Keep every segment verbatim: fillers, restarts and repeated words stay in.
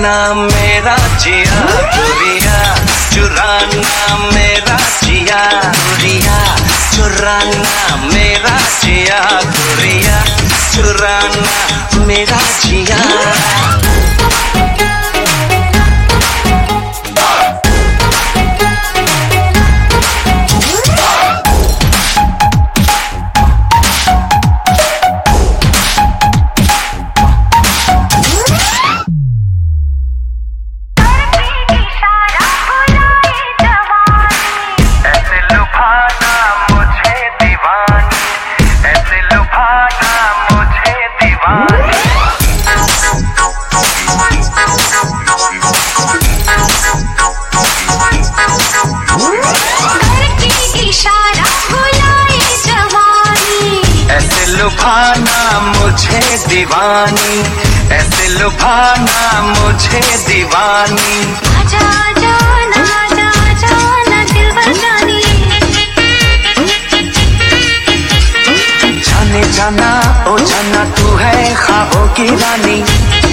चुराना मेरा जिया गोरिया, चुराना मेरा जिया गोरिया, चुराना मेरा जिया गोरिया, चुराना मेरा जिया। लुभाना मुझे दीवानी, ऐसे लुभाना मुझे दीवानी। आजा आजा ना आजा आजा ना दिलबर जानी, जाने जाना ओ जाना तू है ख्वाबों की रानी।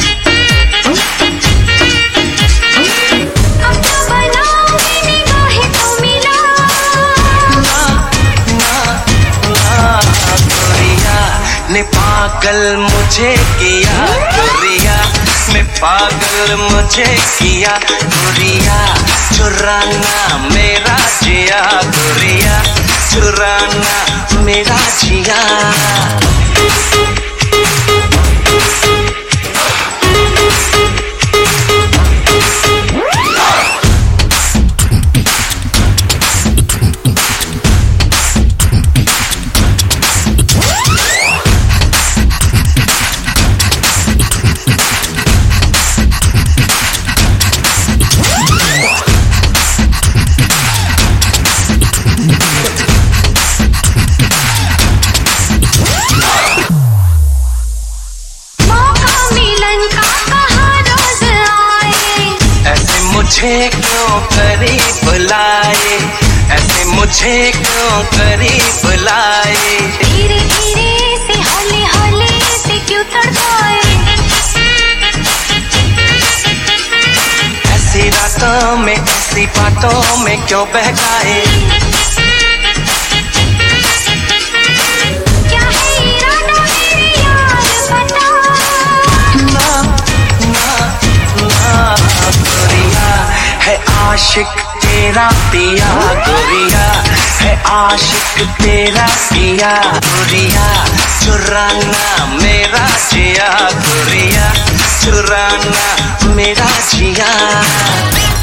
ने पागल मुझे किया गोरिया, ने पागल मुझे किया गोरिया, चुराना मेरा जिया गोरिया, चुराना मेरा जिया। मुझे क्यों करीब लाए, ऐसे मुझे क्यों करीब लाए। धीरे धीरे से हौले हौले से क्यों तड़पाए, ऐसी रातों में ऐसी बातों में क्यों बहकाए। क्या है इरादा मेरे यार बता, ना ना ना गोरिया है आशिक तेरा पिया गोरिया, है आशिक तेरा पिया गोरिया, चुराना मेरा जिया गोरिया, चुराना मेरा जिया।